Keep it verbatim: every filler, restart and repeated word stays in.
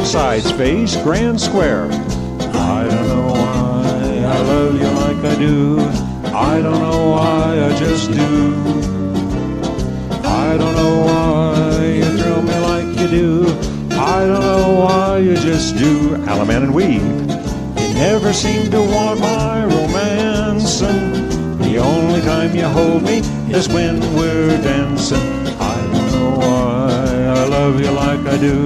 Side Space, Grand Square. I don't know why I love you like I do. I don't know why, I just do. I don't know why you thrill me like you do. I don't know why, you just do. Alaman and Weave. You never seem to want my romance, and the only time you hold me is when we're dancing. I don't know why I love you like I do.